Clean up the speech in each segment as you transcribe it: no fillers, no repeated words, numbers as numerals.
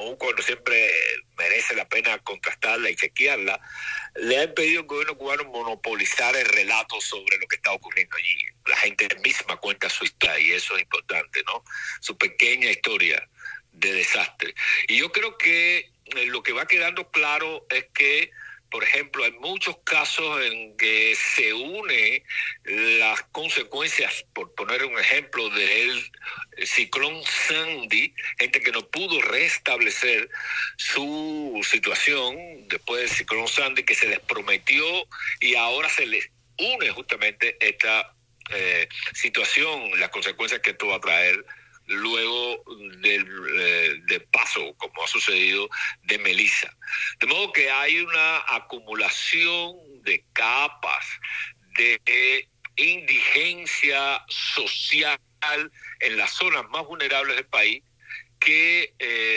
aun cuando siempre merece la pena contrastarla y chequearla, le ha impedido al gobierno cubano monopolizar el relato sobre lo que está ocurriendo allí. La gente misma cuenta su historia y eso es importante, ¿no? Su pequeña historia de desastre. Y yo creo que lo que va quedando claro es que, por ejemplo, hay muchos casos en que se une las consecuencias, por poner un ejemplo, del ciclón Sandy, gente que no pudo restablecer su situación después del ciclón Sandy, que se les prometió y ahora se les une justamente esta situación, las consecuencias que esto va a traer luego del paso, como ha sucedido, de Melissa. De modo que hay una acumulación de capas de indigencia social en las zonas más vulnerables del país que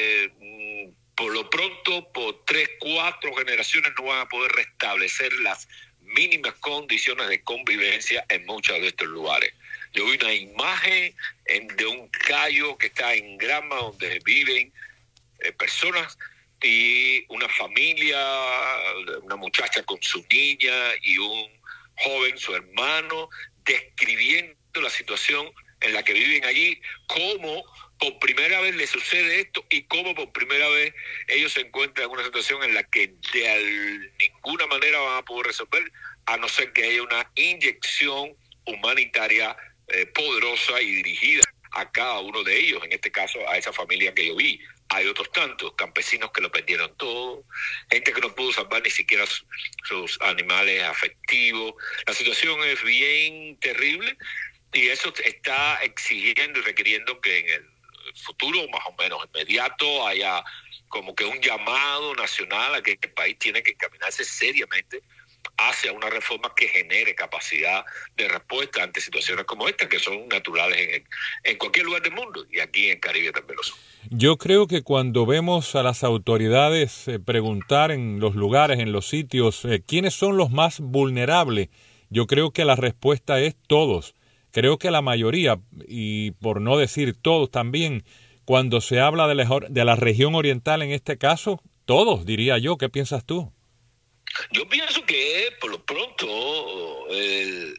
por lo pronto por 3, 4 generaciones no van a poder restablecer las mínimas condiciones de convivencia en muchos de estos lugares. Yo vi una imagen de un callo que está en Grama, donde viven personas y una familia, una muchacha con su niña y un joven, su hermano, describiendo la situación en la que viven allí, cómo por primera vez les sucede esto y cómo por primera vez ellos se encuentran en una situación en la que de ninguna manera van a poder resolver, a no ser que haya una inyección humanitaria poderosa y dirigida a cada uno de ellos, en este caso a esa familia que yo vi. Hay otros tantos, campesinos que lo perdieron todo, gente que no pudo salvar ni siquiera sus animales afectivos. La situación es bien terrible y eso está exigiendo y requiriendo que en el futuro, más o menos inmediato, haya como que un llamado nacional a que el país tiene que encaminarse seriamente hacia una reforma que genere capacidad de respuesta ante situaciones como esta, que son naturales en cualquier lugar del mundo, y aquí en Caribe también lo son. Yo creo que cuando vemos a las autoridades preguntar en los lugares, en los sitios, quiénes son los más vulnerables, yo creo que la respuesta es todos. Creo que la mayoría, y por no decir todos también, cuando se habla de la región oriental en este caso, todos, diría yo. ¿Qué piensas tú? Yo pienso que por lo pronto el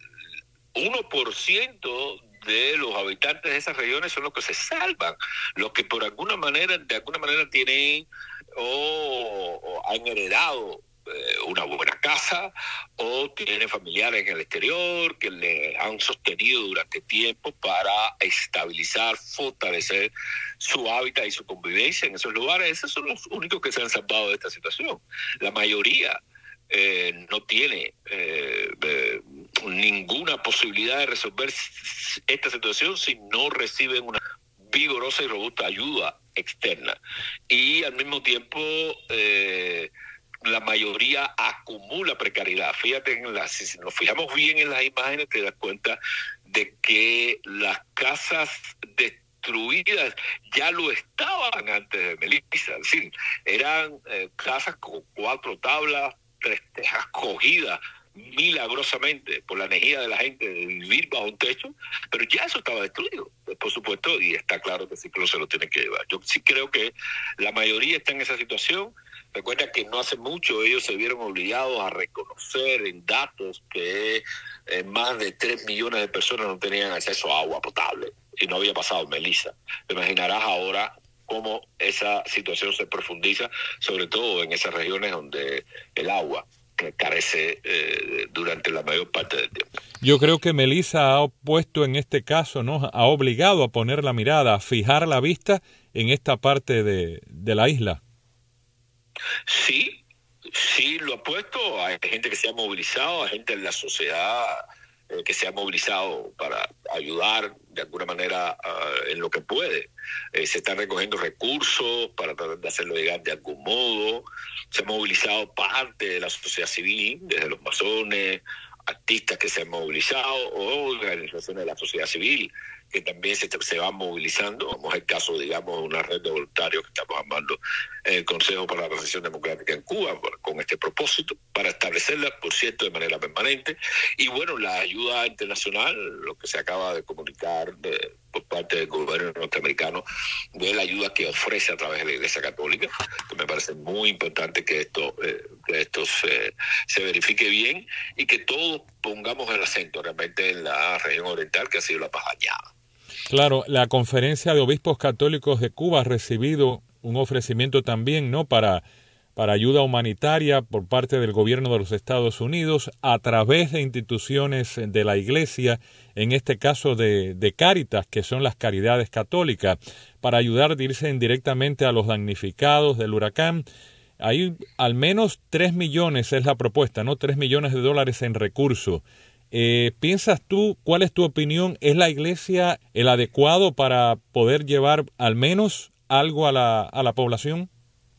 1% de los habitantes de esas regiones son los que se salvan, los que por de alguna manera tienen o han heredado una buena casa o tienen familiares en el exterior que le han sostenido durante tiempo para estabilizar, fortalecer su hábitat y su convivencia en esos lugares. Esos son los únicos que se han salvado de esta situación. La mayoría no tiene ninguna posibilidad de resolver esta situación si no reciben una vigorosa y robusta ayuda externa. Y al mismo tiempo la mayoría acumula precariedad. Fíjate, si nos fijamos bien en las imágenes, te das cuenta de que las casas destruidas ya lo estaban antes de Melissa. Es decir, eran casas con 4 tablas, 3 tejas cogidas milagrosamente por la energía de la gente de vivir bajo un techo, pero ya eso estaba destruido, por supuesto, y está claro que el ciclo se lo tiene que llevar. Yo sí creo que la mayoría está en esa situación. Recuerda que no hace mucho ellos se vieron obligados a reconocer en datos que más de 3 millones de personas no tenían acceso a agua potable y no había pasado Melissa. Te imaginarás ahora cómo esa situación se profundiza, sobre todo en esas regiones donde el agua carece durante la mayor parte del tiempo. Yo creo que Melissa ha puesto en este caso, ¿no? Ha obligado a poner la mirada, a fijar la vista en esta parte de la isla. Sí, lo ha puesto. Hay gente que se ha movilizado, hay gente en la sociedad que se ha movilizado para ayudar de alguna manera en lo que puede. Se están recogiendo recursos para tratar de hacerlo llegar de algún modo. Se ha movilizado parte de la sociedad civil, desde los masones, artistas que se han movilizado o organizaciones de la sociedad civil que también se van movilizando, como es el caso, digamos, de una red de voluntarios que estamos armando en el Consejo para la Transición Democrática en Cuba, con este propósito, para establecerla, por cierto, de manera permanente. Y bueno, la ayuda internacional, lo que se acaba de comunicar por parte del gobierno norteamericano de la ayuda que ofrece a través de la Iglesia Católica, que me parece muy importante que esto se verifique bien y que todos pongamos el acento realmente en la región oriental, que ha sido la más dañada. Claro, la Conferencia de Obispos Católicos de Cuba ha recibido un ofrecimiento también, ¿no?, para ayuda humanitaria por parte del gobierno de los Estados Unidos a través de instituciones de la Iglesia, en este caso de Cáritas, que son las caridades católicas, para ayudar directamente a los damnificados del huracán. Hay al menos 3 millones, es la propuesta, ¿no? $3 millones en recursos. ¿Piensas tú, cuál es tu opinión? ¿Es la Iglesia el adecuado para poder llevar al menos algo a la población?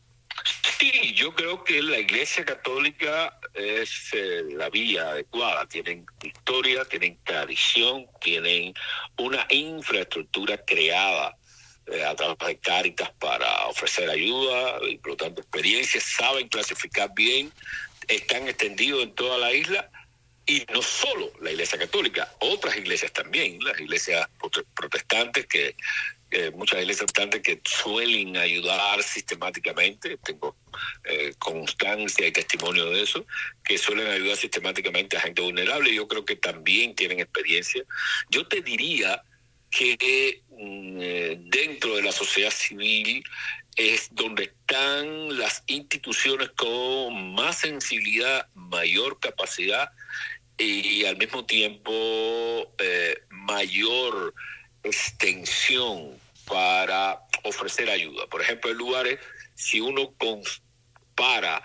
Sí, yo creo que la Iglesia Católica es la vía adecuada. Tienen historia, tienen tradición, tienen una infraestructura creada a través de Cáritas para ofrecer ayuda y por lo tanto experiencias, saben clasificar bien, están extendidos en toda la isla. Y no solo la Iglesia Católica, otras iglesias también, las iglesias protestantes, muchas iglesias protestantes que suelen ayudar sistemáticamente, tengo constancia y testimonio de eso, que suelen ayudar sistemáticamente a gente vulnerable. Yo creo que también tienen experiencia. Yo te diría que dentro de la sociedad civil es donde están las instituciones con más sensibilidad, mayor capacidad y al mismo tiempo mayor extensión para ofrecer ayuda. Por ejemplo, en lugares, si uno compara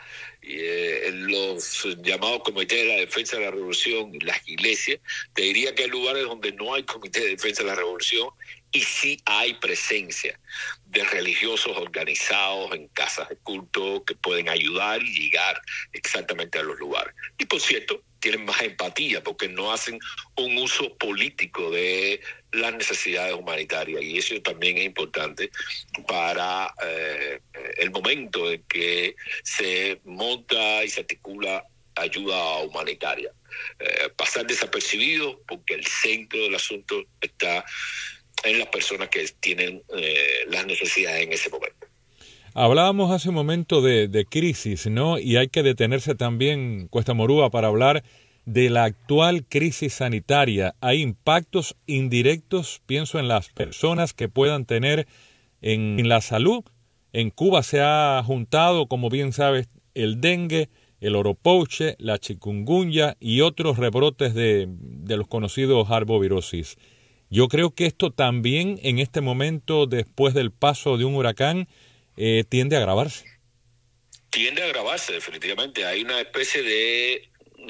los llamados comités de la defensa de la revolución y las iglesias, te diría que hay lugares donde no hay comité de defensa de la revolución y sí hay presencia de religiosos organizados en casas de culto que pueden ayudar y llegar exactamente a los lugares. Y por cierto, tienen más empatía porque no hacen un uso político de las necesidades humanitarias, y eso también es importante para el momento en que se monta y se articula ayuda humanitaria. Pasar desapercibido porque el centro del asunto está en las personas que tienen las necesidades en ese momento. Hablábamos hace un momento de crisis, ¿no? Y hay que detenerse también, Cuesta Morúa, para hablar de la actual crisis sanitaria. Hay impactos indirectos, pienso en las personas que puedan tener en la salud. En Cuba se ha juntado, como bien sabes, el dengue, el oropouche, la chikungunya y otros rebrotes de los conocidos arbovirosis. Yo creo que esto también en este momento, después del paso de un huracán, tiende a agravarse. Tiende a agravarse, definitivamente. Hay una especie de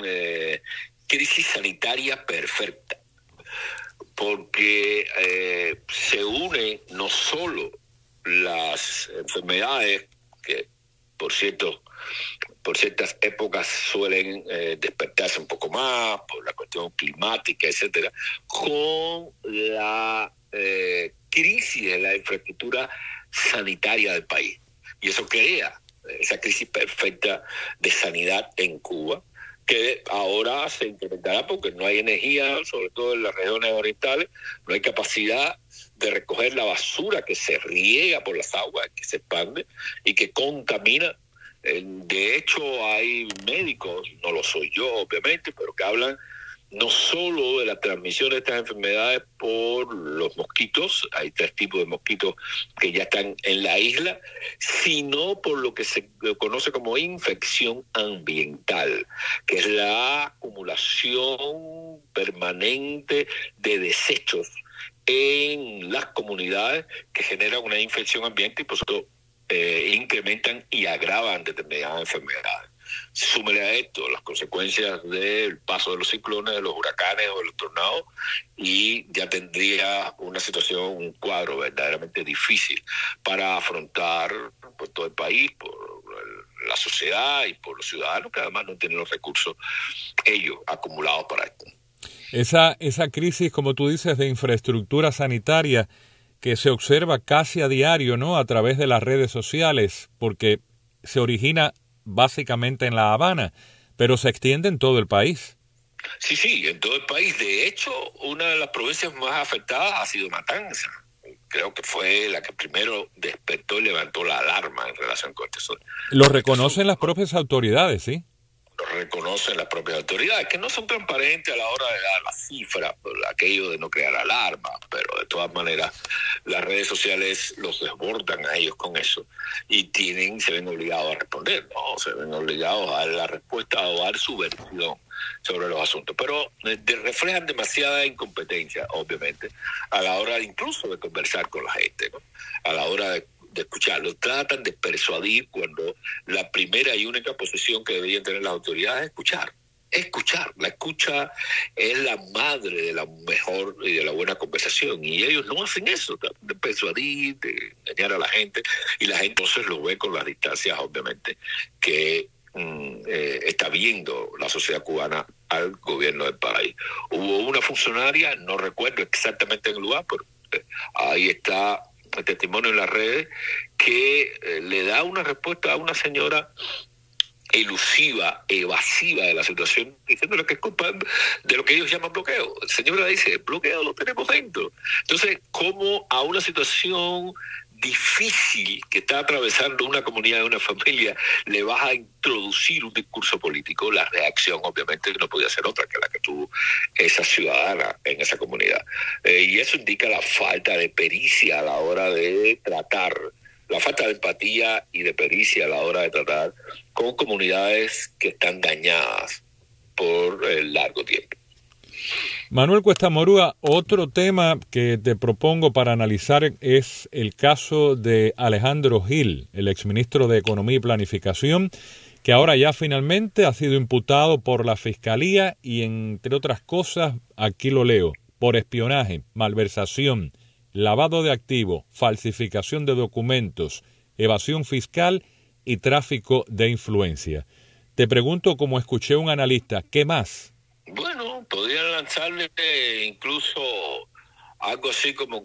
crisis sanitaria perfecta, porque se unen no solo las enfermedades que, por ciertas épocas suelen despertarse un poco más por la cuestión climática, etcétera, con la crisis de la infraestructura sanitaria del país. Y eso crea esa crisis perfecta de sanidad en Cuba, que ahora se incrementará porque no hay energía, sobre todo en las regiones orientales, no hay capacidad de recoger la basura que se riega por las aguas, que se expande y que contamina. De hecho, hay médicos, no lo soy yo obviamente, pero que hablan no solo de la transmisión de estas enfermedades por los mosquitos, hay 3 tipos de mosquitos que ya están en la isla, sino por lo que se conoce como infección ambiental, que es la acumulación permanente de desechos en las comunidades que generan una infección ambiental y por eso incrementan y agravan determinadas enfermedades. Súmele a esto las consecuencias del paso de los ciclones, de los huracanes o de los tornados, y ya tendría una situación, un cuadro verdaderamente difícil para afrontar por todo el país, por la sociedad y por los ciudadanos que además no tienen los recursos ellos acumulados para esto. Esa crisis, como tú dices, de infraestructura sanitaria que se observa casi a diario, ¿no?, a través de las redes sociales, porque se origina básicamente en La Habana, pero se extiende en todo el país. Sí, sí, en todo el país. De hecho, una de las provincias más afectadas ha sido Matanzas. Creo que fue la que primero despertó y levantó la alarma en relación Lo con este reconocen asunto, las ¿no? propias autoridades, ¿sí? Lo reconocen las propias autoridades, que no son transparentes a la hora de dar las cifras, por aquello de no crear alarma, pero de todas maneras las redes sociales los desbordan a ellos con eso y se ven obligados a responder, ¿no? Se ven obligados a dar la respuesta o a dar su versión sobre los asuntos, pero reflejan demasiada incompetencia, obviamente, a la hora incluso de conversar con la gente, ¿no? A la hora de escucharlo. Tratan de persuadir cuando la primera y única posición que deberían tener las autoridades es escuchar. Escuchar. La escucha es la madre de la mejor y de la buena conversación. Y ellos no hacen eso, de persuadir, de engañar a la gente. Y la gente entonces lo ve con las distancias, obviamente, que está viendo la sociedad cubana al gobierno del país. Hubo una funcionaria, no recuerdo exactamente el lugar, pero ahí está el testimonio en las redes, que le da una respuesta a una señora elusiva, evasiva de la situación, diciéndole que es culpa de lo que ellos llaman bloqueo. La señora dice, el bloqueo lo tenemos dentro. Entonces, ¿cómo a una situación difícil que está atravesando una comunidad, una familia, le vas a introducir un discurso político? La reacción, obviamente, no podía ser otra que la que tuvo esa ciudadana en esa comunidad. Y eso indica la falta de pericia a la hora de tratar, la falta de empatía y de pericia a la hora de tratar con comunidades que están dañadas por el largo tiempo. Manuel Cuesta Morúa, otro tema que te propongo para analizar es el caso de Alejandro Gil, el exministro de Economía y Planificación, que ahora ya finalmente ha sido imputado por la Fiscalía y, entre otras cosas, aquí lo leo, por espionaje, malversación, lavado de activos, falsificación de documentos, evasión fiscal y tráfico de influencia. Te pregunto, como escuché a un analista, ¿qué más? Bueno, podrían lanzarle incluso algo así como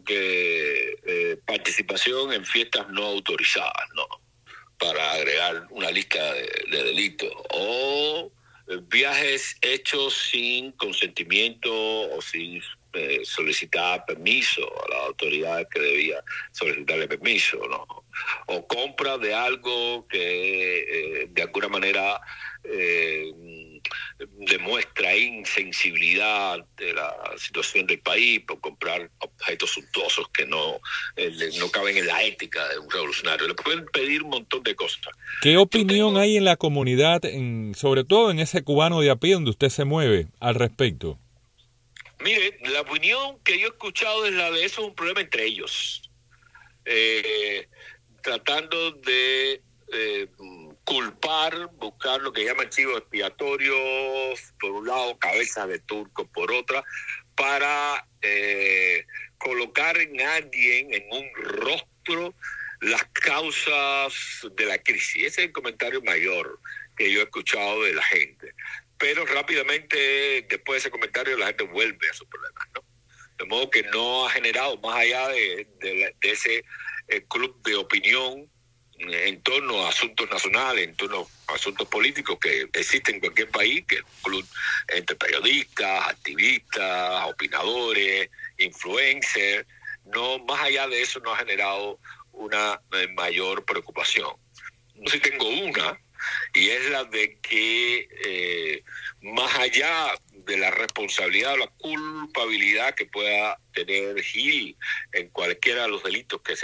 que participación en fiestas no autorizadas, ¿no? Para agregar una lista de delitos. O viajes hechos sin consentimiento o sin solicitar permiso a las autoridades que debía solicitarle permiso, ¿no? O compra de algo que de alguna manera demuestra insensibilidad de la situación del país por comprar objetos suntuosos que no caben en la ética de un revolucionario. Le pueden pedir un montón de cosas. ¿Qué opinión hay en la comunidad, sobre todo en ese cubano de a pie donde usted se mueve, al respecto? Mire, la opinión que yo he escuchado es la de eso es un problema entre ellos. Tratando de buscar lo que llaman chivos expiatorios, por un lado, cabezas de turco por otra, para colocar en alguien, en un rostro, las causas de la crisis. Ese es el comentario mayor que yo he escuchado de la gente. Pero rápidamente, después de ese comentario, la gente vuelve a sus problemas, ¿no? De modo que no ha generado, más allá de ese club de opinión en torno a asuntos nacionales, en torno a asuntos políticos que existen en cualquier país, que es un club entre periodistas, activistas, opinadores, influencers. No, más allá de eso no ha generado una mayor preocupación. No sé si tengo una, y es la de que más allá de la responsabilidad o la culpabilidad que pueda tener Gil en cualquiera de los delitos que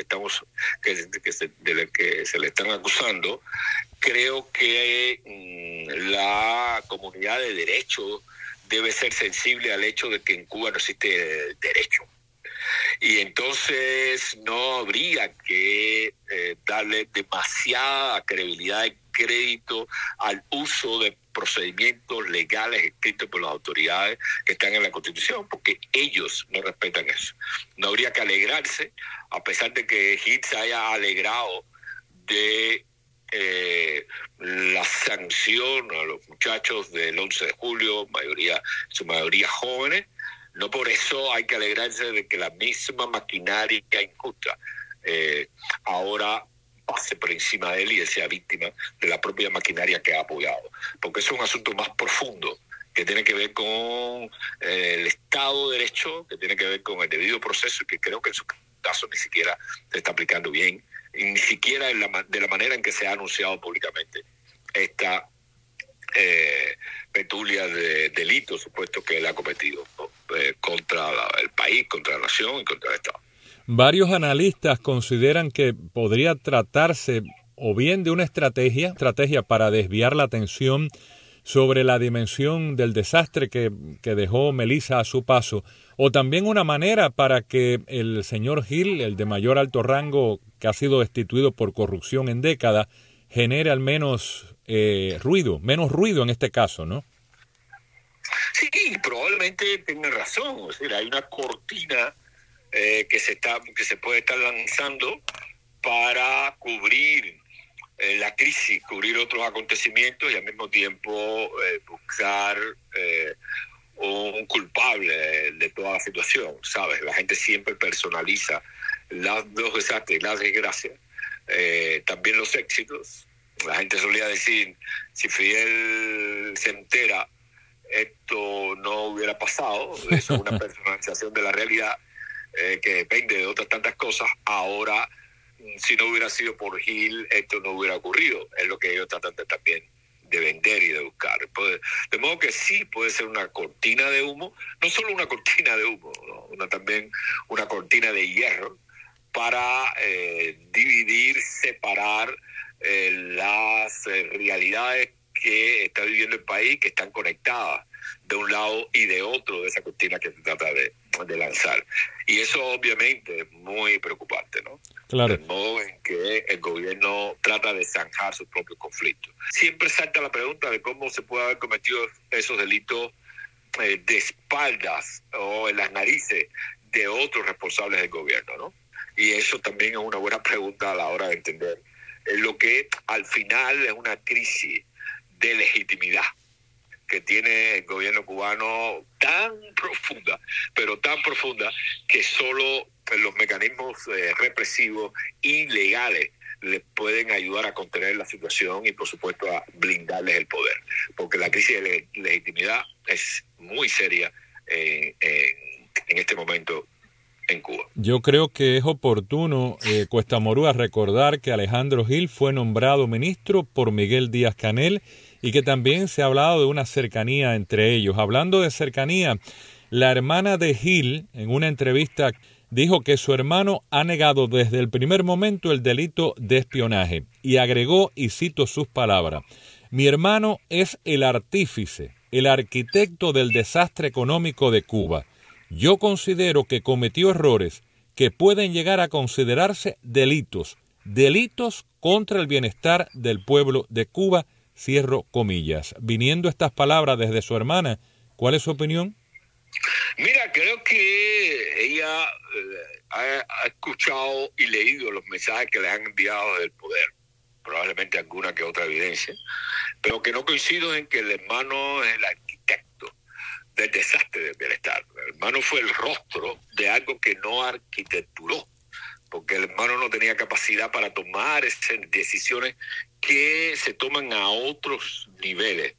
se le están acusando, creo que la comunidad de derecho debe ser sensible al hecho de que en Cuba no existe derecho. Y entonces no habría que darle demasiada credibilidad y crédito al uso de procedimientos legales escritos por las autoridades que están en la Constitución, porque ellos no respetan eso. No habría que alegrarse, a pesar de que Gil se haya alegrado de la sanción a los muchachos del 11 de julio, su mayoría jóvenes. No por eso hay que alegrarse de que la misma maquinaria injusta ahora pase por encima de él y él sea víctima de la propia maquinaria que ha apoyado. Porque es un asunto más profundo que tiene que ver con el Estado de Derecho, que tiene que ver con el debido proceso, y que creo que en su caso ni siquiera se está aplicando bien, y ni siquiera de la manera en que se ha anunciado públicamente esta petulia de delitos supuestos que él ha cometido contra el país, contra la nación y contra el Estado. Varios analistas consideran que podría tratarse o bien de una estrategia para desviar la atención sobre la dimensión del desastre que dejó Melissa a su paso, o también una manera para que el señor Hill, el de mayor alto rango que ha sido destituido por corrupción en décadas, genere al menos menos ruido en este caso, ¿no? Sí, probablemente tenga razón. O sea, hay una cortina que se puede estar lanzando para cubrir la crisis, cubrir otros acontecimientos y al mismo tiempo buscar un culpable de toda la situación, ¿sabes? La gente siempre personaliza los desastres y las desgracias, también los éxitos. La gente solía decir, si Fidel se entera, esto no hubiera pasado. Eso es una personalización de la realidad que depende de otras tantas cosas. Ahora, si no hubiera sido por Hill, esto no hubiera ocurrido. Es lo que ellos tratan también de vender y de buscar. De modo que sí puede ser una cortina de humo, no solo una cortina de humo, ¿no? También una cortina de hierro para dividir, separar las realidades que está viviendo el país, que están conectadas de un lado y de otro de esa cortina que se trata de lanzar. Y eso obviamente es muy preocupante, ¿no? Claro. Del modo en que el gobierno trata de zanjar sus propios conflictos. Siempre salta la pregunta de cómo se puede haber cometido esos delitos de espaldas o en las narices de otros responsables del gobierno, ¿no? Y eso también es una buena pregunta a la hora de entender lo que al final es una crisis de legitimidad que tiene el gobierno cubano tan profunda, pero tan profunda que solo los mecanismos represivos y legales les pueden ayudar a contener la situación y por supuesto a blindarles el poder, porque la crisis de legitimidad es muy seria en este momento en Cuba. Yo creo que es oportuno, Cuesta Morúa, recordar que Alejandro Hill fue nombrado ministro por Miguel Díaz-Canel y que también se ha hablado de una cercanía entre ellos. Hablando de cercanía, la hermana de Hill, en una entrevista, dijo que su hermano ha negado desde el primer momento el delito de espionaje y agregó, y cito sus palabras, «Mi hermano es el artífice, el arquitecto del desastre económico de Cuba. Yo considero que cometió errores que pueden llegar a considerarse delitos contra el bienestar del pueblo de Cuba», cierro comillas. Viniendo estas palabras desde su hermana, ¿cuál es su opinión? Mira, creo que ella ha escuchado y leído los mensajes que le han enviado del poder, probablemente alguna que otra evidencia, pero que no coincido en que el hermano es el arquitecto del desastre del bienestar. El hermano fue el rostro de algo que no arquitecturó, porque el hermano no tenía capacidad para tomar esas decisiones que se toman a otros niveles.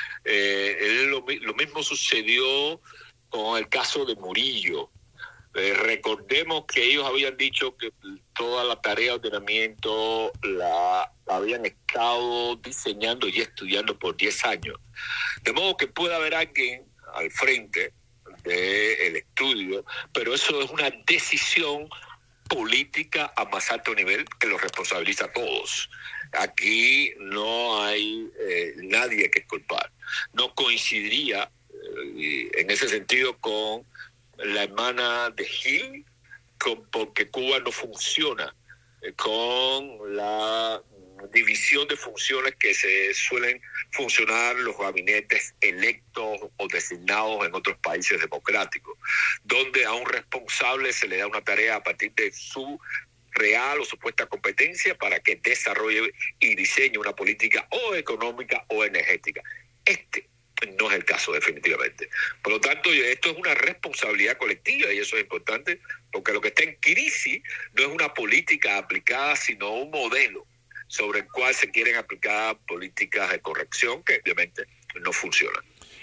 Lo mismo sucedió con el caso de Murillo. Recordemos que ellos habían dicho que toda la tarea de ordenamiento la habían estado diseñando y estudiando por 10 años. De modo que puede haber alguien al frente del estudio, pero eso es una decisión política a más alto nivel que los responsabiliza a todos. Aquí no hay nadie que culpar. No coincidiría en ese sentido con la hermana de Hill, porque Cuba no funciona con la división de funciones que se suelen funcionar los gabinetes electos o designados en otros países democráticos, donde a un responsable se le da una tarea a partir de su real o supuesta competencia para que desarrolle y diseñe una política o económica o energética. Este no es el caso, definitivamente. Por lo tanto, esto es una responsabilidad colectiva y eso es importante, porque lo que está en crisis no es una política aplicada, sino un modelo sobre el cual se quieren aplicar políticas de corrección que obviamente no funcionan.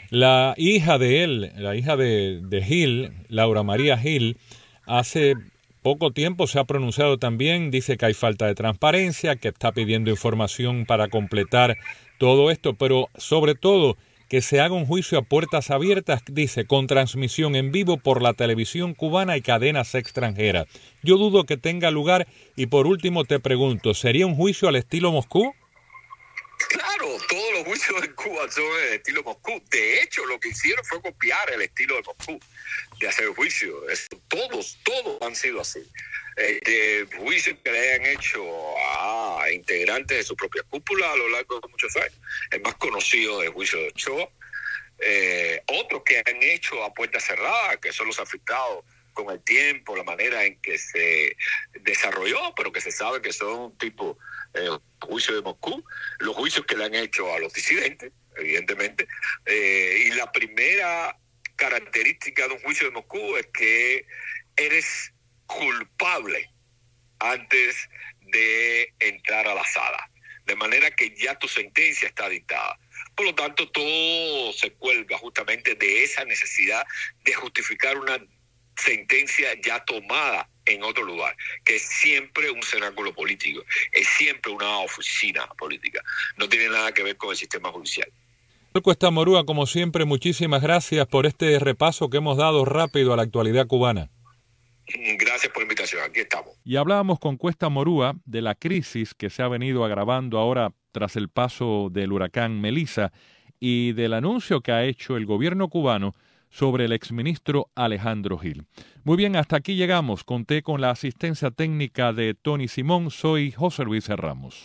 La hija de él, la hija de Gil, Laura María Gil, hace poco tiempo se ha pronunciado también, dice que hay falta de transparencia, que está pidiendo información para completar todo esto, pero sobre todo que se haga un juicio a puertas abiertas, dice, con transmisión en vivo por la televisión cubana y cadenas extranjeras. Yo dudo que tenga lugar y por último te pregunto, ¿sería un juicio al estilo Moscú? Claro, todos los juicios en Cuba son el estilo Moscú. De hecho, lo que hicieron fue copiar el estilo de Moscú, de hacer juicios. Todos han sido así. Juicios que le hayan hecho a integrantes de su propia cúpula a lo largo de muchos años. El más conocido es el juicio de Ochoa. Otros que han hecho a puertas cerradas, que son los afectados con el tiempo, la manera en que se desarrolló, pero que se sabe que son tipo juicio de Moscú, los juicios que le han hecho a los disidentes, evidentemente, y la primera característica de un juicio de Moscú es que eres culpable antes de entrar a la sala, de manera que ya tu sentencia está dictada. Por lo tanto, todo se cuelga justamente de esa necesidad de justificar una sentencia ya tomada en otro lugar, que es siempre un cenáculo político, es siempre una oficina política, no tiene nada que ver con el sistema judicial. Cuesta Morúa, como siempre, muchísimas gracias por este repaso que hemos dado rápido a la actualidad cubana. Gracias por la invitación, aquí estamos. Y hablábamos con Cuesta Morúa de la crisis que se ha venido agravando ahora tras el paso del huracán Melissa y del anuncio que ha hecho el gobierno cubano sobre el exministro Alejandro Gil. Muy bien, hasta aquí llegamos. Conté con la asistencia técnica de Tony Simón. Soy José Luis Ramos.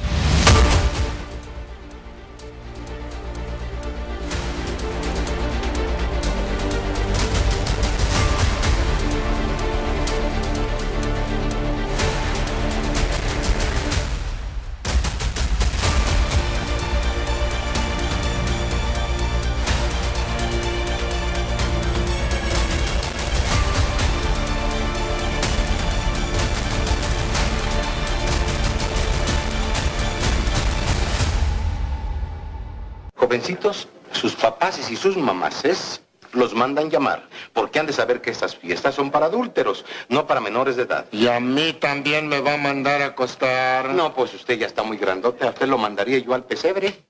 Jovencitos, sus papás y sus mamás los mandan llamar, porque han de saber que estas fiestas son para adúlteros, no para menores de edad. ¿Y a mí también me va a mandar a acostar? No, pues usted ya está muy grandote, a usted lo mandaría yo al pesebre.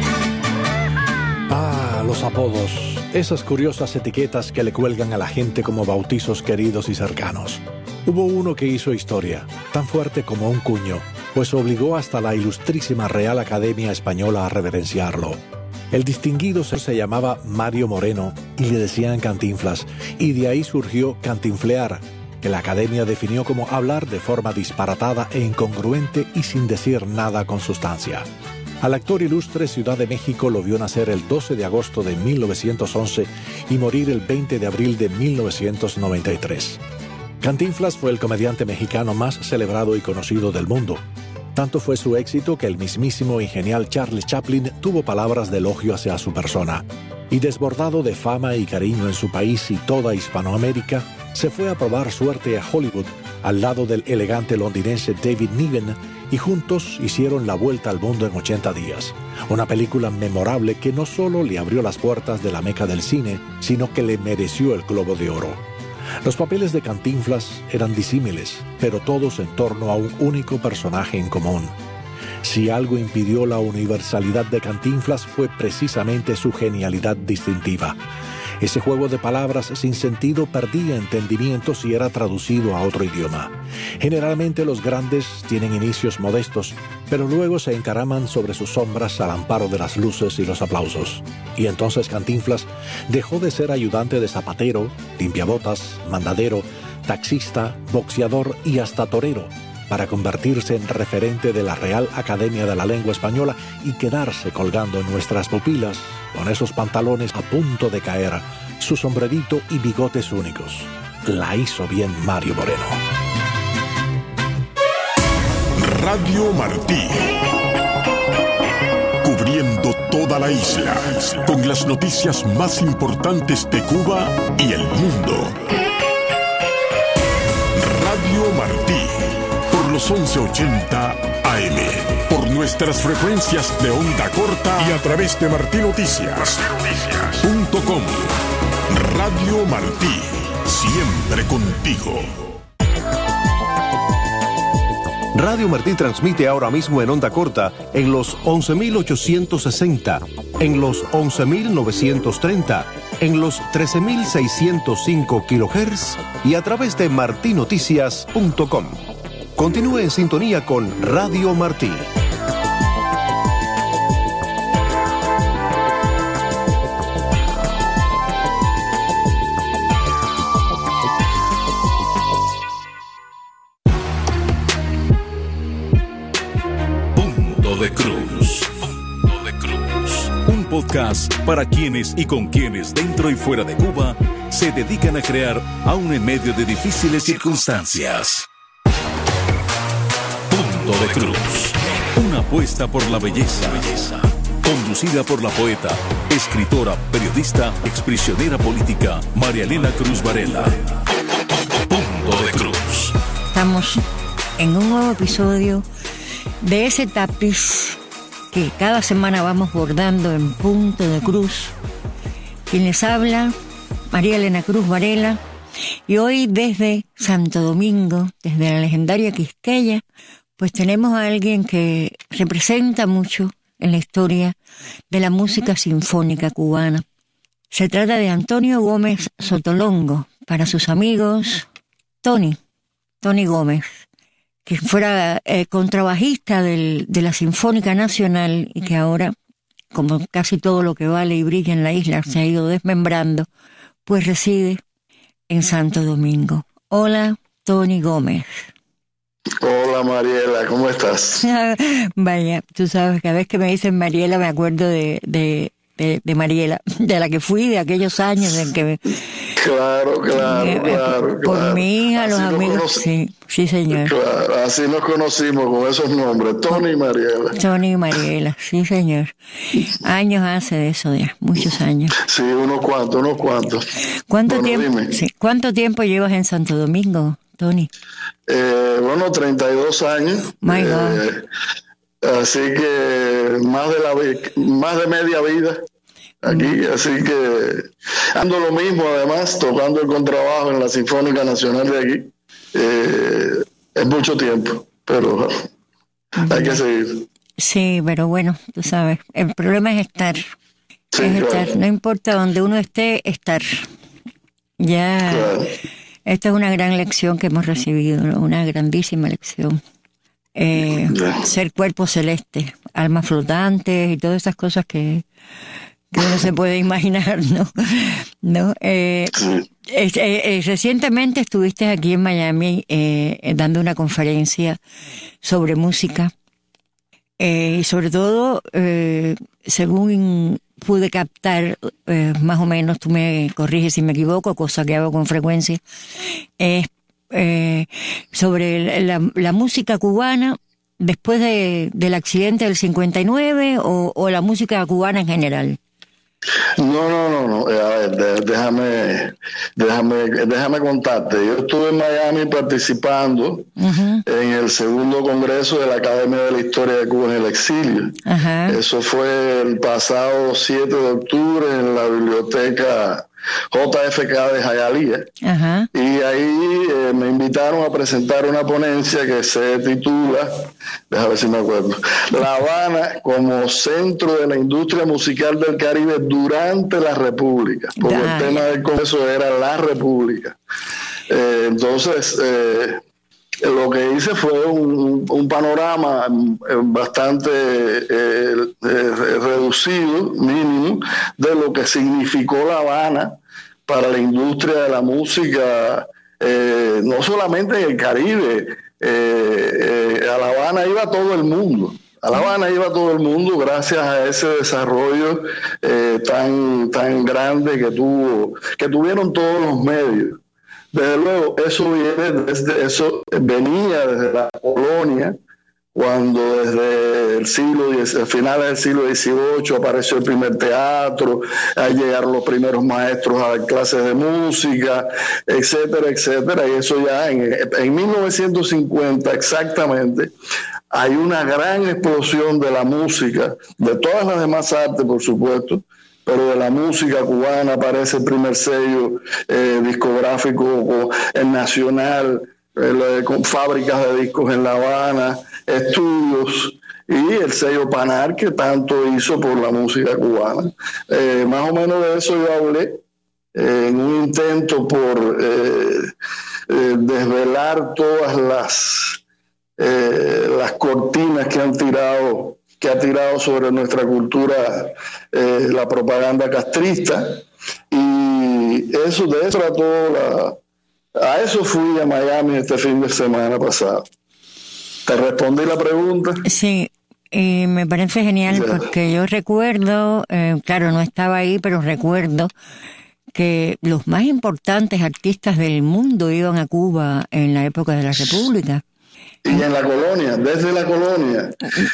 Ah, los apodos, esas curiosas etiquetas que le cuelgan a la gente como bautizos queridos y cercanos. Hubo uno que hizo historia, tan fuerte como un cuño, pues obligó hasta la ilustrísima Real Academia Española a reverenciarlo. El distinguido se llamaba Mario Moreno y le decían Cantinflas, y de ahí surgió cantinflear, que la Academia definió como hablar de forma disparatada e incongruente y sin decir nada con sustancia. Al actor ilustre, Ciudad de México lo vio nacer el 12 de agosto de 1911 y morir el 20 de abril de 1993. Cantinflas fue el comediante mexicano más celebrado y conocido del mundo. Tanto fue su éxito que el mismísimo y genial Charlie Chaplin tuvo palabras de elogio hacia su persona. Y desbordado de fama y cariño en su país y toda Hispanoamérica, se fue a probar suerte a Hollywood, al lado del elegante londinense David Niven, y juntos hicieron la vuelta al mundo en 80 días. Una película memorable que no solo le abrió las puertas de la meca del cine, sino que le mereció el Globo de Oro. Los papeles de Cantinflas eran disímiles, pero todos en torno a un único personaje en común. Si algo impidió la universalidad de Cantinflas fue precisamente su genialidad distintiva. Ese juego de palabras sin sentido perdía entendimiento si era traducido a otro idioma. Generalmente los grandes tienen inicios modestos, pero luego se encaraman sobre sus sombras al amparo de las luces y los aplausos. Y entonces Cantinflas dejó de ser ayudante de zapatero, limpiabotas, mandadero, taxista, boxeador y hasta torero, para convertirse en referente de la Real Academia de la Lengua Española y quedarse colgando en nuestras pupilas, con esos pantalones a punto de caer, su sombrerito y bigotes únicos. La hizo bien Mario Moreno. Radio Martí. Cubriendo toda la isla, con las noticias más importantes de Cuba y el mundo. Radio Martí. Por los 1180 AM, por por nuestras frecuencias de onda corta y a través de martinoticias.com. Radio Martí, siempre contigo. Radio Martí transmite ahora mismo en onda corta en los 11.860, en los 11.930, en los 13.605 kHz y a través de martinoticias.com. Continúe en sintonía con Radio Martí. Un podcast para quienes y con quienes dentro y fuera de Cuba se dedican a crear aún en medio de difíciles circunstancias. Punto de Cruz. Una apuesta por la belleza. Conducida por la poeta, escritora, periodista, exprisionera política María Elena Cruz Varela. Punto de Cruz. Estamos en un nuevo episodio de ese tapiz que cada semana vamos bordando en Punto de Cruz. Quien les habla, María Elena Cruz Varela, y hoy desde Santo Domingo, desde la legendaria Quisqueya, pues tenemos a alguien que representa mucho en la historia de la música sinfónica cubana. Se trata de Antonio Gómez Sotolongo, para sus amigos, Tony Gómez, que fuera contrabajista de la Sinfónica Nacional y que ahora, como casi todo lo que vale y brilla en la isla se ha ido desmembrando, pues reside en Santo Domingo. Hola, Tony Gómez. Hola, Mariela, ¿cómo estás? Vaya, tú sabes, cada vez que me dicen Mariela me acuerdo de Mariela, de la que fui de aquellos años en que... Claro. Por mi hija, los amigos, sí, señor. Claro, así nos conocimos con esos nombres, Tony y Mariela. Tony y Mariela, sí, señor. Años hace de eso ya, muchos años. Sí, unos cuantos. ¿Cuánto tiempo llevas en Santo Domingo, Tony? 32 años. My God. Así que más de media vida aquí, así que ando lo mismo, además tocando el contrabajo en la Sinfónica Nacional de aquí. Es mucho tiempo, pero hay que seguir. Sí, pero bueno, tú sabes, el problema es estar. Claro. No importa donde uno esté, estar. Ya, claro. Esta es una gran lección que hemos recibido, ¿no? Una grandísima lección. Ser cuerpo celeste, almas flotantes y todas esas cosas que uno se puede imaginar, ¿no? Recientemente estuviste aquí en Miami dando una conferencia sobre música y sobre todo, según pude captar, más o menos, tú me corriges si me equivoco, cosa que hago con frecuencia, sobre la música cubana después del accidente del 59 o la música cubana en general. No. A ver, déjame contarte. Yo estuve en Miami participando en el segundo congreso de la Academia de la Historia de Cuba en el Exilio. Eso fue el pasado 7 de octubre en la biblioteca JFK de Hialeah. Y ahí me invitaron a presentar una ponencia que se titula, déjame ver si me acuerdo, La Habana como centro de la industria musical del Caribe durante la República, porque el tema del congreso era la República. Entonces lo que hice fue un panorama bastante reducido, mínimo, de lo que significó La Habana para la industria de la música, no solamente en el Caribe. A La Habana iba todo el mundo. A La Habana iba todo el mundo gracias a ese desarrollo tan grande que tuvieron todos los medios. Desde luego, eso venía desde la colonia, cuando desde el finales del siglo XVIII apareció el primer teatro, al llegar los primeros maestros a dar clases de música, etcétera, y eso ya en 1950 exactamente, hay una gran explosión de la música, de todas las demás artes, por supuesto, pero de la música cubana. Aparece el primer sello discográfico nacional, con fábricas de discos en La Habana, estudios, y el sello Panar, que tanto hizo por la música cubana. Más o menos de eso yo hablé en un intento por desvelar todas las cortinas que ha tirado sobre nuestra cultura la propaganda castrista, y de eso trató a eso fui a Miami este fin de semana pasado. ¿Te respondí la pregunta? Sí, y me parece genial porque yo recuerdo, claro, no estaba ahí, pero recuerdo que los más importantes artistas del mundo iban a Cuba en la época de la República. Y en la colonia, desde la colonia,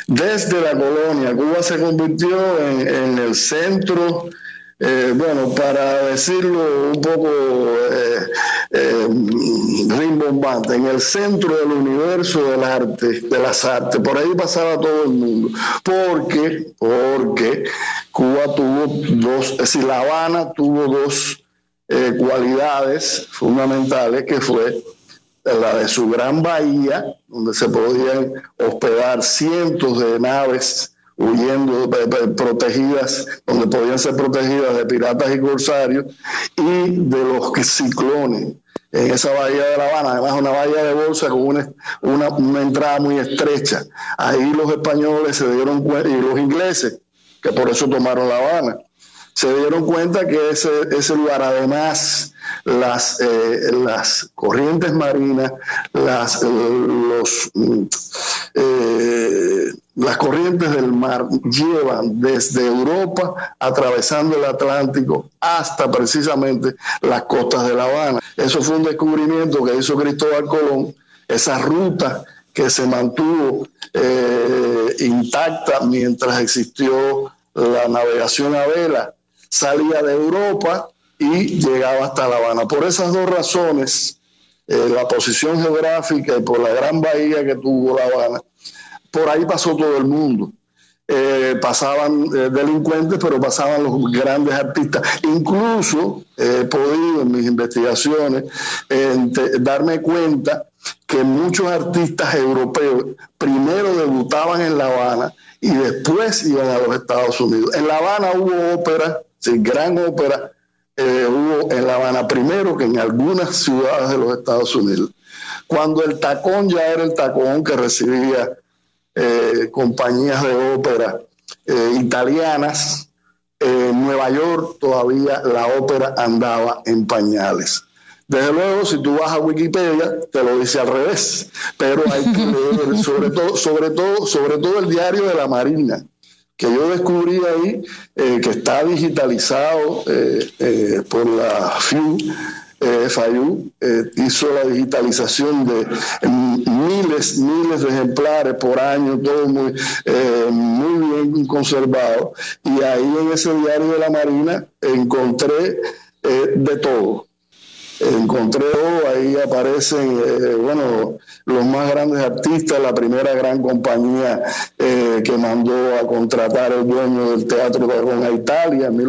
Cuba se convirtió en el centro, para decirlo un poco rimbombante, en el centro del universo del arte, de las artes. Por ahí pasaba todo el mundo, porque Cuba tuvo dos, es decir, La Habana tuvo dos cualidades fundamentales, que fue la de su gran bahía, donde se podían hospedar cientos de naves huyendo, protegidas, donde podían ser protegidas de piratas y corsarios, y de los ciclones. En esa bahía de La Habana, además una bahía de bolsa con una entrada muy estrecha. Ahí los españoles se dieron cuenta, y los ingleses, que por eso tomaron La Habana, se dieron cuenta que ese lugar, además, las corrientes marinas, las corrientes del mar llevan desde Europa, atravesando el Atlántico, hasta precisamente las costas de La Habana. Eso fue un descubrimiento que hizo Cristóbal Colón, esa ruta que se mantuvo intacta mientras existió la navegación a vela. Salía de Europa y llegaba hasta La Habana. Por esas dos razones, la posición geográfica y por la gran bahía que tuvo La Habana, por ahí pasó todo el mundo. Pasaban delincuentes, pero pasaban los grandes artistas. Incluso he podido en mis investigaciones darme cuenta que muchos artistas europeos primero debutaban en La Habana y después iban a los Estados Unidos. En La Habana hubo ópera, sí, gran ópera, hubo en La Habana primero que en algunas ciudades de los Estados Unidos. Cuando el tacón ya era el tacón que recibía compañías de ópera italianas, en Nueva York todavía la ópera andaba en pañales. Desde luego, si tú vas a Wikipedia, te lo dice al revés, pero hay que leer sobre todo el diario de la Marina, que yo descubrí ahí, que está digitalizado por la FIU, hizo la digitalización de miles de ejemplares por año, todo muy bien conservado, y ahí en ese diario de la Marina encontré de todo. Ahí aparecen los más grandes artistas, la primera gran compañía que mandó a contratar el dueño del Teatro Verón a Italia en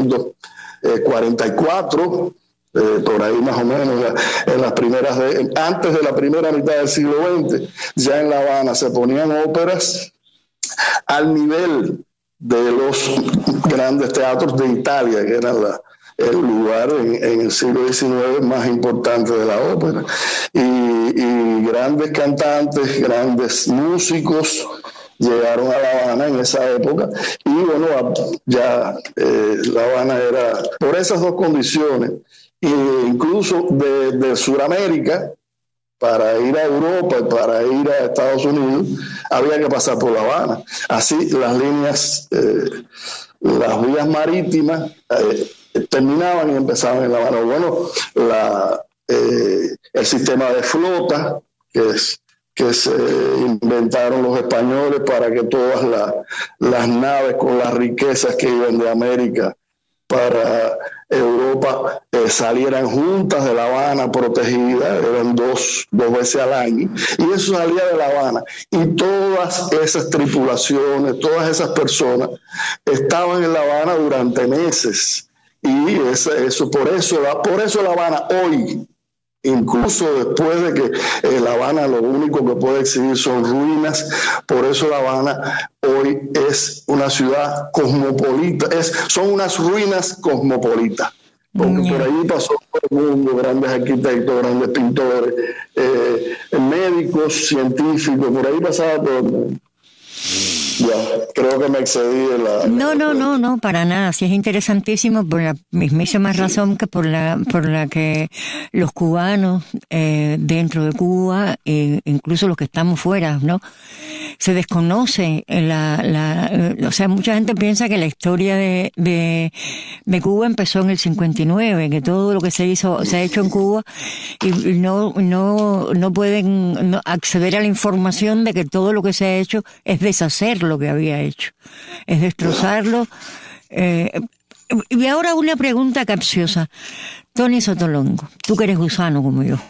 1844, por ahí más o menos, antes de la primera mitad del siglo XX, ya en La Habana se ponían óperas al nivel de los grandes teatros de Italia, que eran el lugar en el siglo XIX más importante de la ópera, y grandes cantantes, grandes músicos llegaron a La Habana en esa época, y La Habana era, por esas dos condiciones, incluso de Sudamérica, para ir a Europa y para ir a Estados Unidos, había que pasar por La Habana. Así las vías marítimas terminaban y empezaban en La Habana. El sistema de flota que se inventaron los españoles para que todas las naves con las riquezas que iban de América para Europa salieran juntas de La Habana protegidas, eran dos veces al año, y eso salía de La Habana. Y todas esas tripulaciones, todas esas personas estaban en La Habana durante meses. Y por eso La Habana hoy, incluso después de que La Habana lo único que puede exhibir son ruinas, por eso La Habana hoy es una ciudad cosmopolita, son unas ruinas cosmopolitas, porque por ahí pasó todo el mundo, grandes arquitectos, grandes pintores, médicos, científicos, por ahí pasaba todo el mundo. Ya, creo que me excedí de la... No, para nada. Sí, es interesantísimo por la mismísima razón que por la que los cubanos dentro de Cuba, incluso los que estamos fuera, ¿no? Se desconoce o sea, mucha gente piensa que la historia de Cuba empezó en el 59, que todo lo que se ha hecho en Cuba y no pueden acceder a la información de que todo lo que se ha hecho es deshacer lo que había hecho, es destrozarlo. Y ahora una pregunta capciosa. Tony Sotolongo, tú que eres gusano como yo,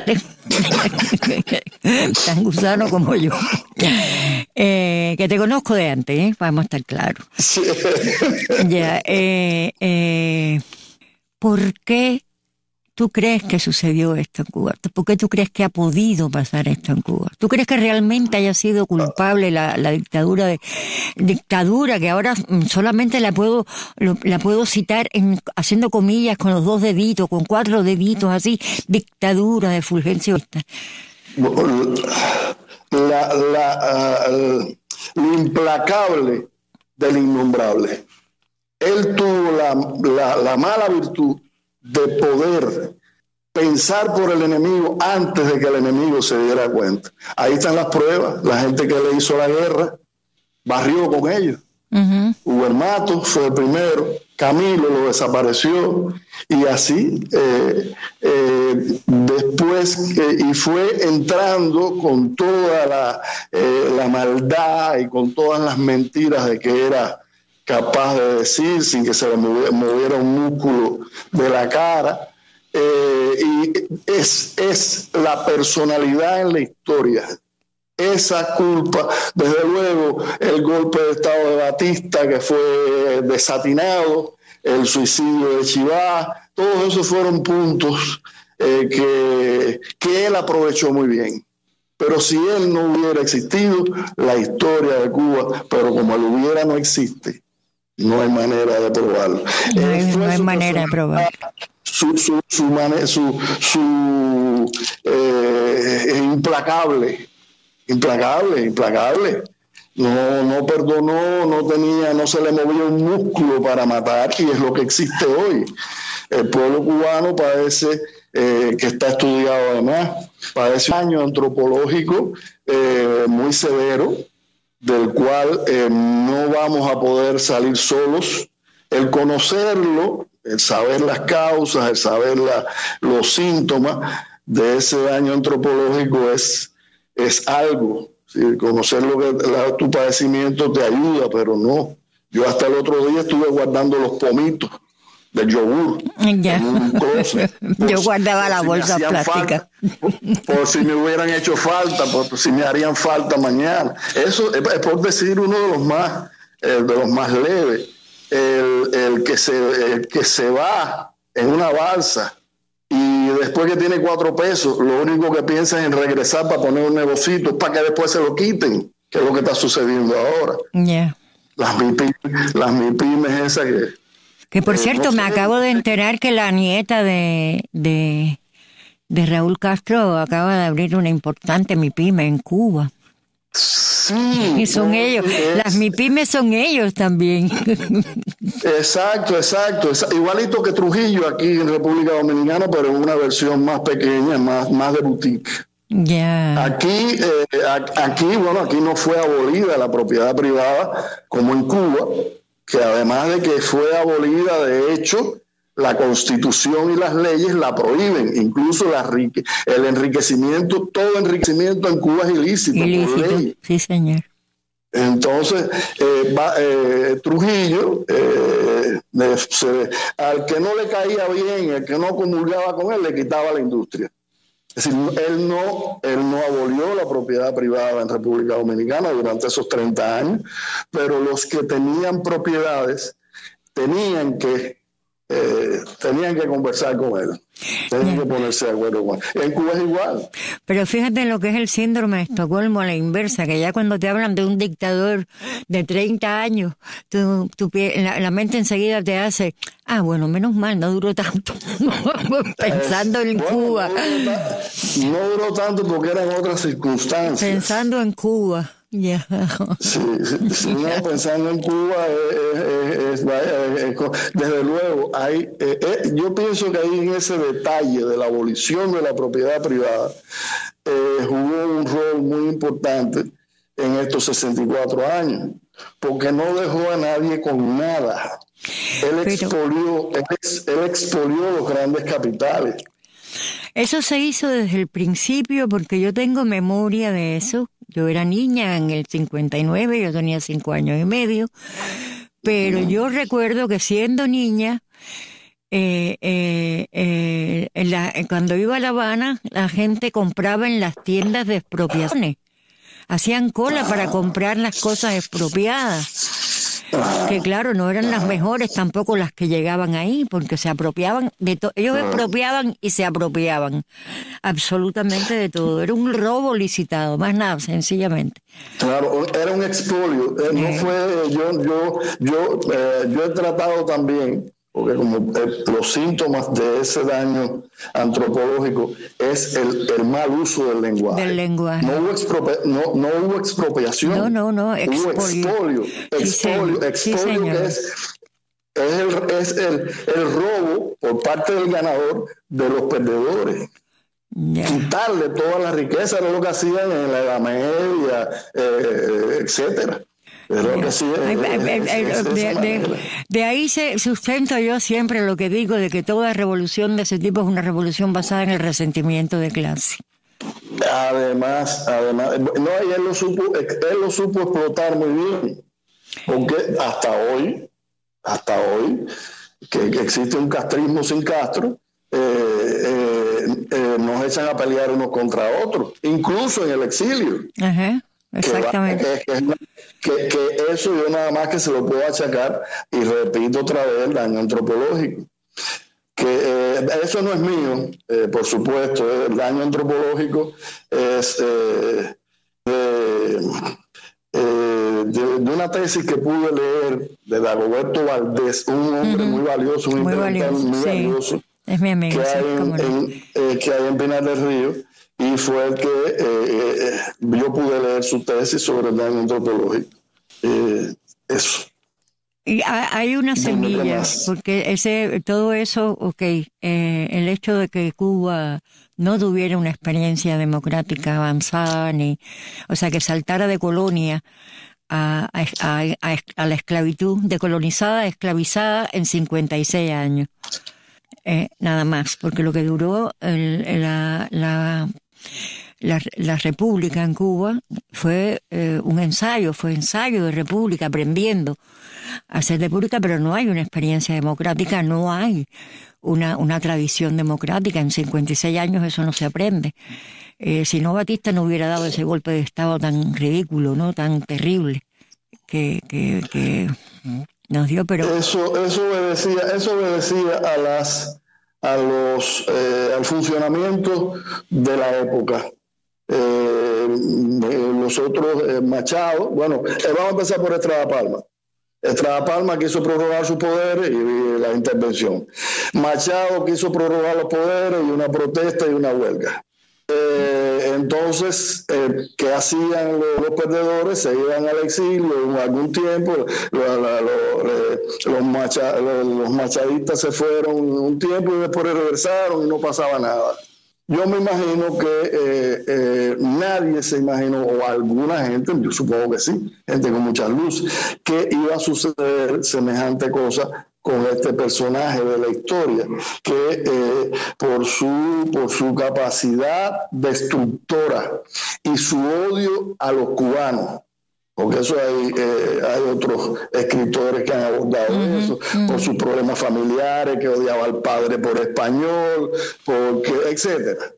tan gusano como yo, que te conozco de antes, vamos a estar claros. Ya, ¿por qué tú crees que sucedió esto en Cuba? ¿Por qué tú crees que ha podido pasar esto en Cuba? ¿Tú crees que realmente haya sido culpable la dictadura que ahora solamente la puedo citar haciendo comillas con los 2 deditos, con 4 deditos así, dictadura de Fulgencio? Lo implacable del innombrable. Él tuvo la mala virtud de poder pensar por el enemigo antes de que el enemigo se diera cuenta. Ahí están las pruebas. La gente que le hizo la guerra barrió con ellos. Hugo Matos fue el primero, Camilo lo desapareció, y así después y fue entrando con toda la maldad y con todas las mentiras de que era capaz de decir sin que se le moviera un músculo de la cara, y es la personalidad en la historia. Esa culpa, desde luego, el golpe de Estado de Batista que fue desatinado, el suicidio de Chivas, todos esos fueron puntos que él aprovechó muy bien. Pero si él no hubiera existido, la historia de Cuba, pero como él hubiera, no existe. No hay manera de probarlo. No hay manera de probarlo. Implacable. No perdonó, no se le movía un músculo para matar, y es lo que existe hoy. El pueblo cubano padece, que está estudiado además, padece un daño antropológico muy severo, del cual no vamos a poder salir solos. El conocerlo, el saber las causas, el saber los síntomas de ese daño antropológico es algo. ¿Sí? Conocer tu padecimiento te ayuda, pero no. Yo hasta el otro día estuve guardando los pomitos del yogur. Ya. Yo guardaba la bolsa plástica. Por si me hubieran hecho falta, por si me harían falta mañana. Eso es por decir uno de los más leves. El que se va en una balsa y después que tiene 4 pesos, lo único que piensa es en regresar para poner un negocito para que después se lo quiten, que es lo que está sucediendo ahora. Yeah. Las MIPYMES esas que por cierto, me acabo de enterar que la nieta de Raúl Castro acaba de abrir una importante MIPYME en Cuba. Sí. Y son ellos, las MIPYMES son ellos también. Exacto. Igualito que Trujillo aquí en República Dominicana, pero en una versión más pequeña, más de boutique. Yeah. Aquí no fue abolida la propiedad privada como en Cuba, que además de que fue abolida, de hecho, la Constitución y las leyes la prohíben. Incluso el enriquecimiento, todo enriquecimiento en Cuba es ilícito. Por ley. Sí, señor. Entonces, Trujillo, al que no le caía bien, el que no comulgaba con él, le quitaba la industria. Es decir, él no abolió la propiedad privada en República Dominicana durante esos 30 años, pero los que tenían propiedades tenían que conversar con él, tenían que ponerse de acuerdo con él. En Cuba es igual. Pero fíjate lo que es el síndrome de Estocolmo a la inversa, que ya cuando te hablan de un dictador de 30 años, la mente enseguida te hace, bueno, menos mal, no duró tanto. Pensando en Cuba. No duró tanto porque eran otras circunstancias. Pensando en Cuba. Yeah. Sí, no, pensando en Cuba, desde luego, yo pienso que ahí en ese detalle de la abolición de la propiedad privada jugó un rol muy importante en estos 64 años, porque no dejó a nadie con nada. Él expolió los grandes capitales. Eso se hizo desde el principio porque yo tengo memoria de eso. Yo era niña en el 59, yo tenía 5 años y medio, pero yo recuerdo que siendo niña, cuando iba a La Habana, la gente compraba en las tiendas de expropiaciones. Hacían cola para comprar las cosas expropiadas. Que claro, no eran las mejores tampoco las que llegaban ahí, porque se apropiaban de todo. Ellos expropiaban y se apropiaban absolutamente de todo. Era un robo licitado, más nada, sencillamente. Claro, era un expolio. No fue, yo he tratado también, porque como los síntomas de ese daño antropológico es el mal uso del lenguaje. No hubo expropiación. No, expolio. Expolio que es el robo por parte del ganador de los perdedores. Quitarle toda la riqueza, era lo que hacían en la Edad Media, etcétera. De ahí se sustento yo siempre lo que digo de que toda revolución de ese tipo es una revolución basada en el resentimiento de clase. Además, no, y él lo supo explotar muy bien, porque hasta hoy que existe un castrismo sin Castro, nos echan a pelear unos contra otros, incluso en el exilio. Ajá. Exactamente. Que eso yo nada más que se lo puedo achacar, y repito otra vez, el daño antropológico. Que eso no es mío, por supuesto, el daño antropológico es de una tesis que pude leer de Dagoberto Valdés, un hombre muy valioso, un intelectual muy valioso, es mi amigo, que hay en Pinar del Río. Y fue el que yo pude leer su tesis sobre el daño antropológico. Eso. Y hay una semilla, porque todo eso, el hecho de que Cuba no tuviera una experiencia democrática avanzada, o sea, que saltara de colonia a la esclavitud, de colonizada a esclavizada en 56 años. Nada más, porque lo que duró la república en Cuba fue un ensayo, de república, aprendiendo a hacer república, pero no hay una experiencia democrática, no hay una tradición democrática. En 56 años eso no se aprende. Si no, Batista no hubiera dado ese golpe de Estado tan ridículo, ¿no? Tan terrible que nos dio, pero eso obedecía al funcionamiento de la época. Nosotros, Machado, vamos a empezar por Estrada Palma. Estrada Palma quiso prorrogar sus poderes y la intervención. Machado quiso prorrogar los poderes y una protesta y una huelga. Entonces, ¿qué hacían los perdedores? Se iban al exilio en algún tiempo. Los machadistas se fueron un tiempo y después regresaron y no pasaba nada. Yo me imagino que nadie se imaginó, o alguna gente, yo supongo que sí, gente con mucha luz, que iba a suceder semejante cosa con este personaje de la historia, que por su capacidad destructora y su odio a los cubanos, porque eso hay otros escritores que han abordado eso, por sus problemas familiares, que odiaba al padre por español, porque etcétera.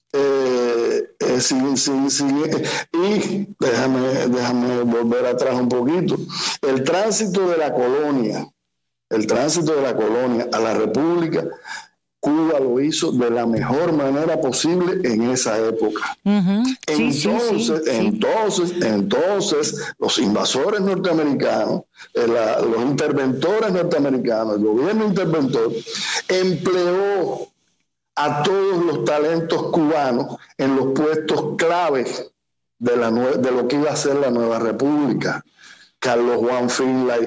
Y déjame volver atrás un poquito. El tránsito de la colonia a la República, Cuba lo hizo de la mejor manera posible en esa época. Entonces, los invasores norteamericanos, los interventores norteamericanos, el gobierno interventor, empleó a todos los talentos cubanos en los puestos claves de lo que iba a ser la nueva república. Carlos Juan Finlay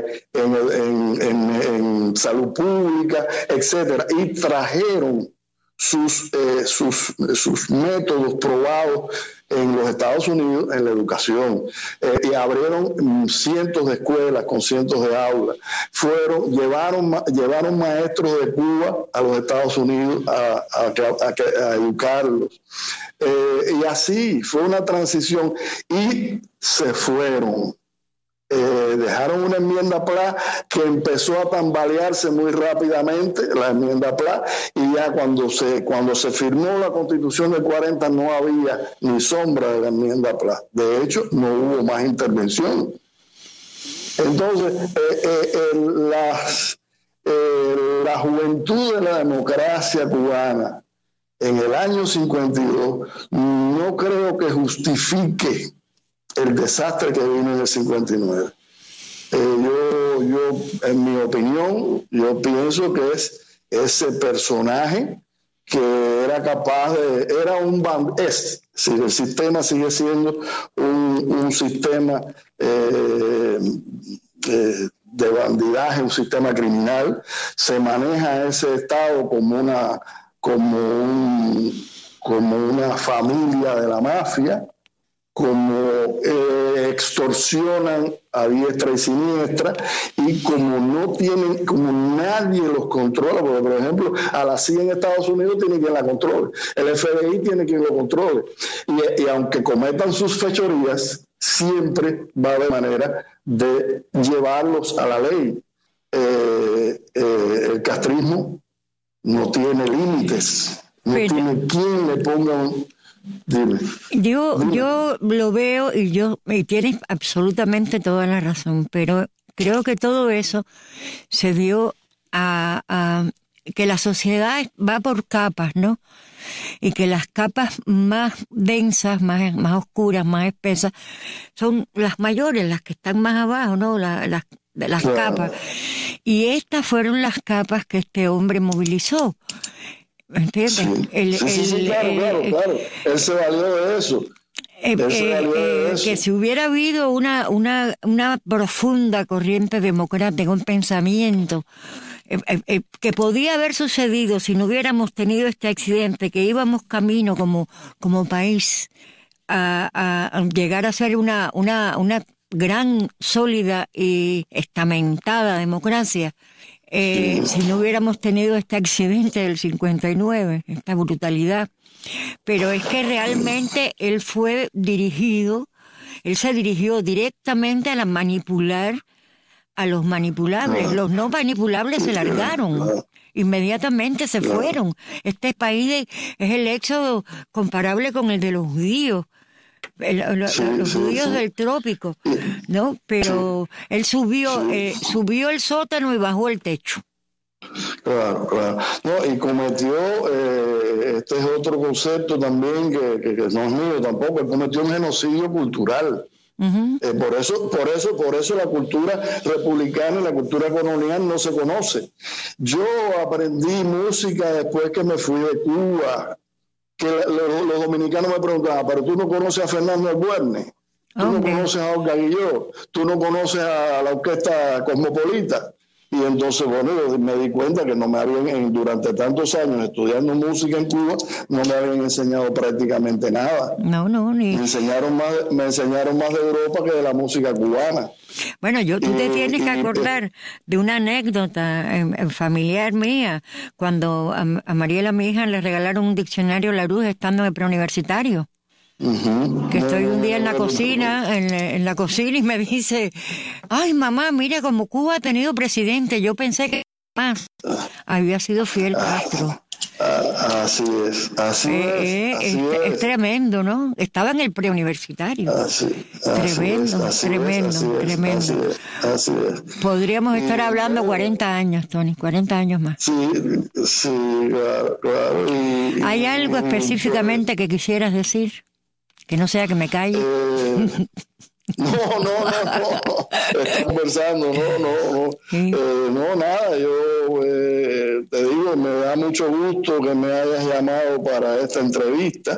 en salud pública, etcétera, y trajeron sus métodos probados en los Estados Unidos en la educación, y abrieron cientos de escuelas con cientos de aulas. Llevaron maestros de Cuba a los Estados Unidos a educarlos, y así fue una transición, y se fueron. Dejaron una enmienda PLA que empezó a tambalearse muy rápidamente, la enmienda PLA, y ya cuando se firmó la Constitución del 40 no había ni sombra de la enmienda PLA. De hecho, no hubo más intervención. Entonces, la juventud de la democracia cubana en el año 52 no creo que justifique el desastre que vino en el 59. Yo, en mi opinión, yo pienso que es ese personaje que era capaz de... Si el sistema sigue siendo un sistema de bandidaje, un sistema criminal, se maneja ese Estado como una familia de la mafia, como extorsionan a diestra y siniestra, y como nadie los controla, porque por ejemplo a la CIA en Estados Unidos tiene quien la controle, el FBI tiene quien lo controle, y aunque cometan sus fechorías, siempre va a haber manera de llevarlos a la ley. El castrismo no tiene límites, no tiene quien le ponga Dime. Yo lo veo y tienes absolutamente toda la razón, pero creo que todo eso se dio a que la sociedad va por capas, ¿no? Y que las capas más densas, más oscuras, más espesas, son las mayores, las que están más abajo, ¿no? Las capas. Y estas fueron las capas que este hombre movilizó. ¿Entiendes? Sí, claro. Él se valió de eso. Que si hubiera habido una profunda corriente democrática, un pensamiento que podía haber sucedido si no hubiéramos tenido este accidente, que íbamos camino como país a llegar a ser una gran, sólida y estamentada democracia, si no hubiéramos tenido este accidente del 59, esta brutalidad. Pero es que realmente él se dirigió directamente a manipular a los manipulables. Los no manipulables se largaron. Inmediatamente se fueron. Este país es el éxodo comparable con el de los judíos. Los judíos del trópico, ¿no? Pero él subió el sótano y bajó el techo. Claro. No, y cometió, este es otro concepto también que no es mío tampoco, él cometió un genocidio cultural. Por eso la cultura republicana y la cultura colonial no se conoce. Yo aprendí música después que me fui de Cuba, que los dominicanos me preguntaban, pero tú no conoces a Fernando Albuerne, tú no conoces a Olga Guilló, tú no conoces a la orquesta Cosmopolita. Y entonces, bueno, yo me di cuenta que no me habían, durante tantos años estudiando música en Cuba, no me habían enseñado prácticamente nada. Me enseñaron más de Europa que de la música cubana. Bueno, tú te tienes que acordar de una anécdota familiar mía, cuando a Mariela, mi hija, le regalaron un diccionario Larousse estando en el preuniversitario. Que estoy un día en la cocina, en la cocina, y me dice, ay mamá, mira como Cuba ha tenido presidente. Yo pensé que más había sido Fidel Castro. Así es, así es. Es tremendo, ¿no? Estaba en el preuniversitario. Tremendo. Así es. Podríamos estar hablando 40 años, Tony, 40 años más. Sí, claro. ¿Hay algo específicamente que quisieras decir? Que no sea que me calle. No. Estamos conversando, no. Sí. No, nada, yo te digo, me da mucho gusto que me hayas llamado para esta entrevista.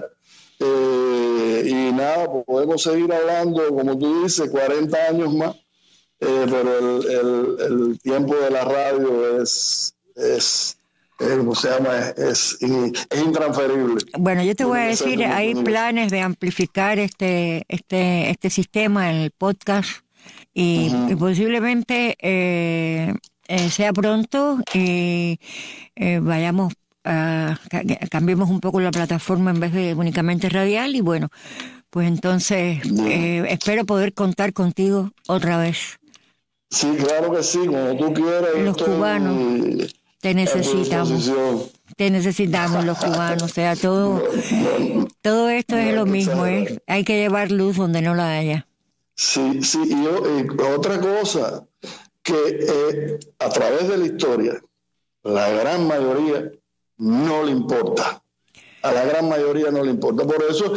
Y nada, podemos seguir hablando, como tú dices, 40 años más, pero el tiempo de la radio es ¿cómo se llama? Es intransferible. Bueno, yo te voy a decir, hay planes de amplificar este sistema en el podcast y posiblemente sea pronto y vayamos cambiemos un poco la plataforma en vez de únicamente radial y bueno, pues entonces espero poder contar contigo otra vez. Sí, claro que sí, como tú quieras. Los cubanos te necesitamos los cubanos, o sea, todo esto es lo mismo, hay que llevar luz donde no la haya. Sí, y otra cosa, que a través de la historia, la gran mayoría no le importa. A la gran mayoría no le importa. Por eso,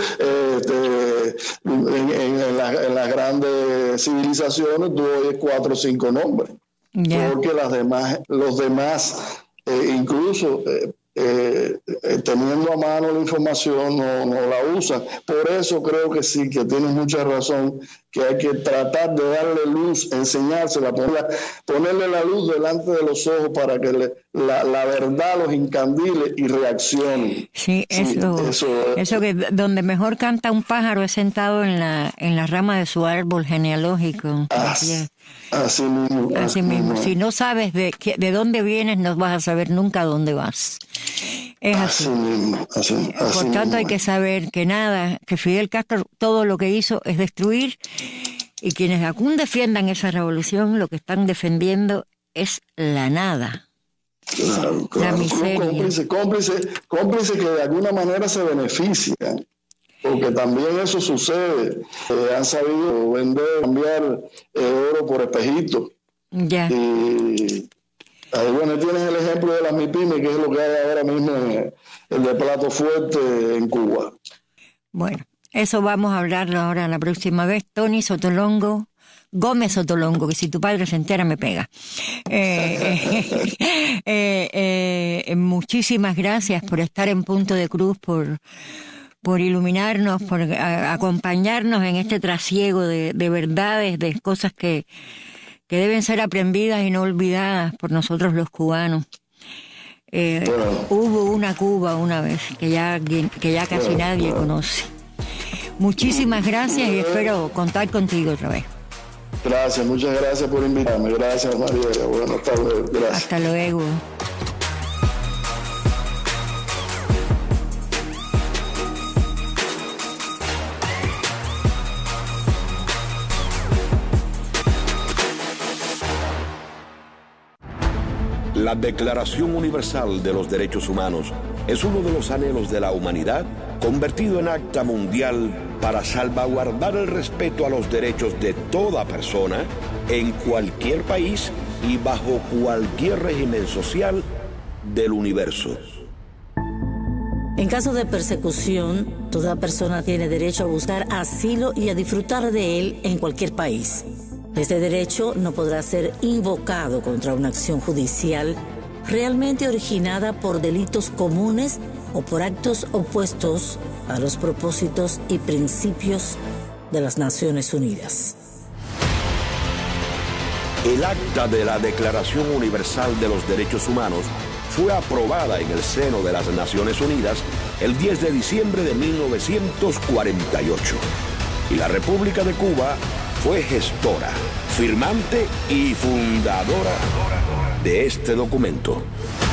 en las grandes civilizaciones tú oyes 4 o 5 nombres. Yeah. Porque los demás, incluso teniendo a mano la información, no la usan. Por eso creo que sí, que tienes mucha razón, que hay que tratar de darle luz, enseñársela, ponerle la luz delante de los ojos para que la verdad los encandile y reaccionen. Sí, eso que donde mejor canta un pájaro es sentado en la rama de su árbol genealógico. Así mismo. Si no sabes de dónde vienes, no vas a saber nunca dónde vas. Es así. Por tanto, hay que saber que Fidel Castro todo lo que hizo es destruir, y quienes aún defiendan esa revolución, lo que están defendiendo es la nada. Claro. La miseria. Cómplice que de alguna manera se benefician. Porque también eso sucede. Han sabido cambiar oro por espejitos. Ya. Y ahí, bueno, tienes el ejemplo de las MIPYME, que es lo que hay ahora mismo el de plato fuerte en Cuba. Bueno, eso vamos a hablarlo ahora la próxima vez. Tony Gómez Sotolongo, que si tu padre se entera me pega. Muchísimas gracias por estar en Punto de Cruz, por iluminarnos, por acompañarnos en este trasiego de verdades, de cosas que deben ser aprendidas y no olvidadas por nosotros los cubanos. Hubo una Cuba una vez que ya casi nadie conoce. Muchísimas gracias y espero contar contigo otra vez. Gracias, muchas gracias por invitarme. Gracias, Mariela. Bueno, hasta luego. Gracias. Hasta luego. La Declaración Universal de los Derechos Humanos es uno de los anhelos de la humanidad convertido en acta mundial para salvaguardar el respeto a los derechos de toda persona en cualquier país y bajo cualquier régimen social del universo. En caso de persecución, toda persona tiene derecho a buscar asilo y a disfrutar de él en cualquier país. Este derecho no podrá ser invocado contra una acción judicial realmente originada por delitos comunes o por actos opuestos a los propósitos y principios de las Naciones Unidas. El acta de la Declaración Universal de los Derechos Humanos fue aprobada en el seno de las Naciones Unidas el 10 de diciembre de 1948 y la República de Cuba fue gestora, firmante y fundadora de este documento.